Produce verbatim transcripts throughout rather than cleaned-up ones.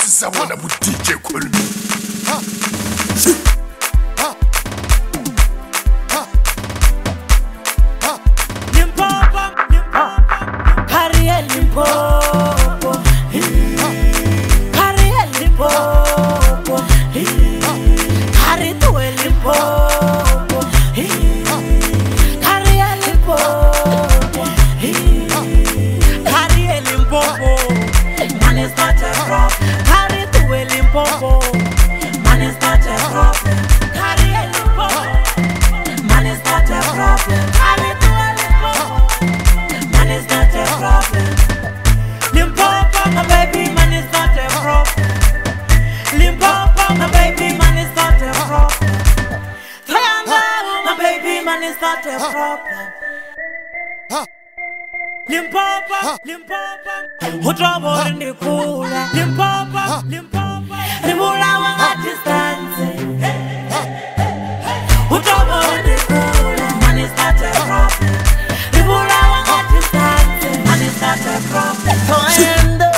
Sabona bu D J Kulmi. Limpopo, Limpopo, Harriet Limpopo, Harriet Limpopo, Harriet Limpopo, Harriet Limpopo, Harriet Limpopo. Man is not a problem. Harriet Limpopo. Man is not a problem. Harriet Limpopo. Man is not a problem. Harriet Limpopo. Man is not a problem. Limpopo, my baby, man is not a problem. Limpopo, my baby, man is not a problem. Triangle, my baby, man is not a problem. Limpopo, Limpopo, utrobo rindikula. Limpopo, Limpopo, ribula wanga distance. Utrobo rindikula, man is not a problem. Ribula wanga distance, man is not a problem. Toendo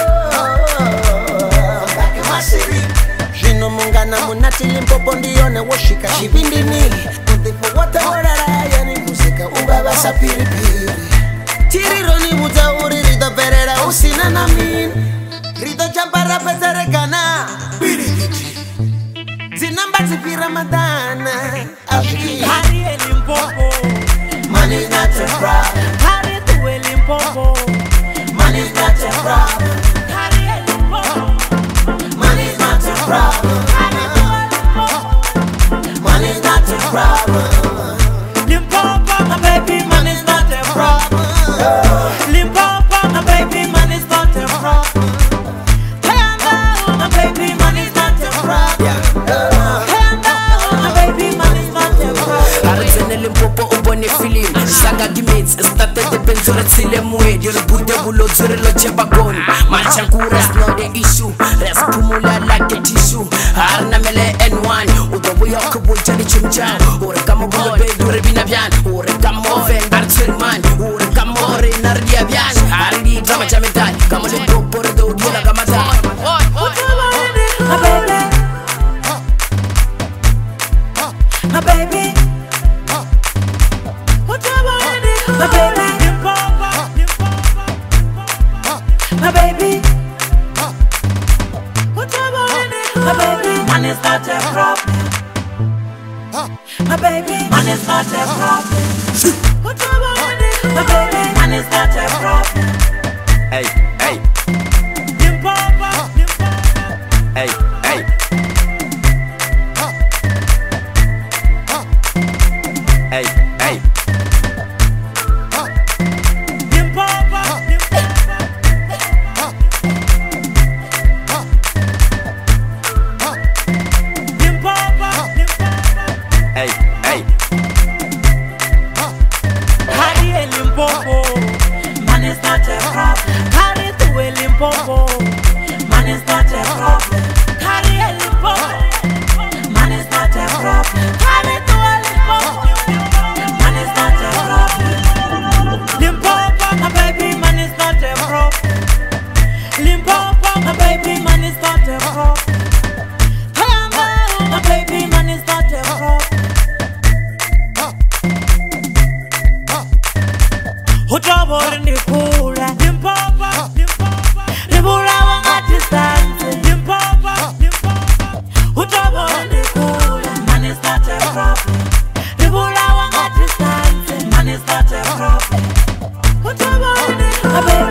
Mbaki masiri Jino mungana munati Limpopo ndione woshika shibindini Kutifu wata warara yani kusika ubaba sapiri piri Tiriro ni buta uri rito perera usina na min Rito champara petere gana Piri giti Zinamba zipi ramadana Abdi Harriet Limpopo, Man is not a problem Harriet Limpopo, Man is not a problem Harriet Limpopo, Man is not a problem Harriet Limpopo. Man is not a problem Limpopo, my baby, man is not a problem. Limpopo, my baby, man is not a problem. Triangle, my baby, man is not a problem. Triangle, my baby, man is not a problem. Arizona Limpopo ubone film Saga gimates started the benzore tsile mwe Diri bude bulo zure lo chebagoni Manchankura no the issue Res pumula like the tissue Harna mele N one Udo buyo kubu jali chumchan Ure kamo bulo be dure bina bian Ure kamo vengar chirman Ure kamo re nardia bian Hardi drama chametai Kamo Limpopo re do dula kamata My baby, my baby, my baby, my baby, my baby, man is not a problem. My baby, man is not a problem. My baby, man is not a problem. Hey, hey, Limpopo, Limpopo. hey, hey Hey, hey Limpopo, Limpopo, Hey, hey Harriet Limpopo, man is not a problem. Harriet Limpopo, man is not a problem. Harriet Limpopo, man is not a problem. Harriet Limpopo, man is not a problem. Limpopo, my baby, man is not a problem. Limpopo, my baby, man is not a problem. Triangle, my baby, man is not a problem. Utrobo rindikula. Limpopo, Limpopo, ribula wanga distance. Limpopo, Limpopo, utrobo rindikula. Man is not a problem. Ribula wanga distance. Man is not a problem. Utrobo rindikula. My baby.